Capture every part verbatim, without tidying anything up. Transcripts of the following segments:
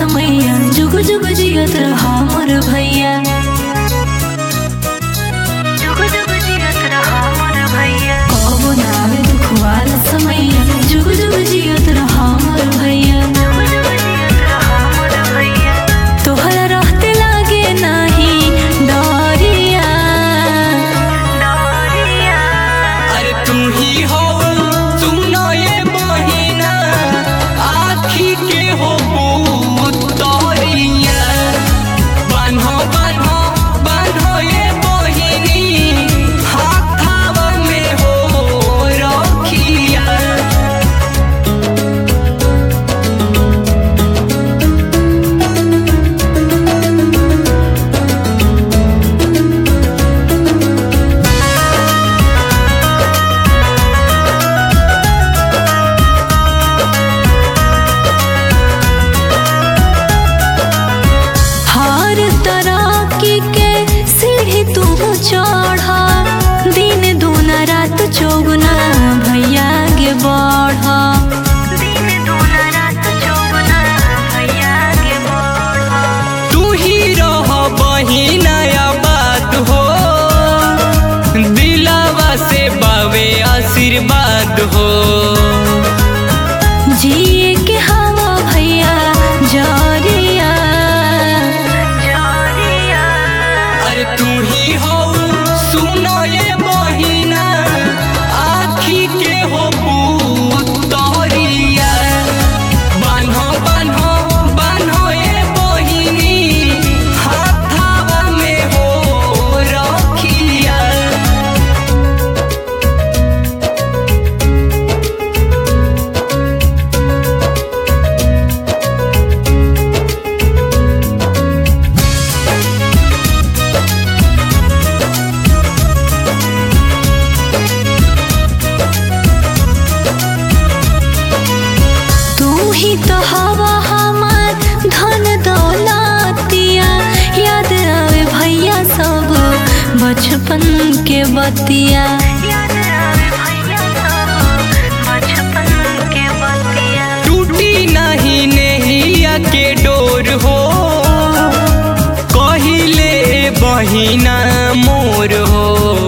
समैया जुग जुग जियत रहा मोर भैया, जुग जुग जियत रहा मोर भैया। कबो ना आवे दुख वाला समैया जुग जुग जियत रहा मोर भैया, जुग जुग जियत रहा मोर भैया। तोहरा रहते लागे नाही डरिया डरिया, अरे तू ही हो सुनो ये बहिना आखी के हो तोरिया, बान्हो बान्हो बान्हो ये बहिनी हाथावा में हो रखिया। हर तरह की के सीढ़ी तू चढ़ा, दिन दूना रात चौगुना भैया गे बढ़ा, दिन दूना रात चौगुना भैया गे बढ़ा। तू ही रह बहिना आबाद हो, दिलावा से बावे आशीर्वाद हो। जिए के हवा भैया जरिया जरिया, अरे तू ही हो सुनो ये बहिना आखी के हो तोरिया, बान्हो बान्हो बान्हो ये बहिनी हाथावा में हो रखिया। तू ही तो हवा हमार धन दौलतिया, याद आवे भैया सब बचपन के बतिया, याद आवे भैया सब बचपन के बतिया। टूटी नहीं नैया के डोर हो, कहिले बहिना मोर हो।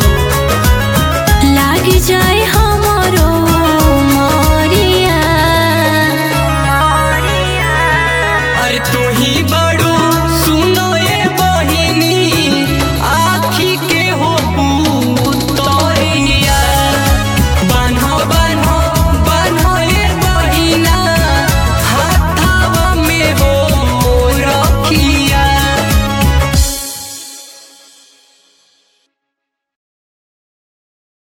लाग जाए हमारो मोरिया मोरिया, अरे तू ही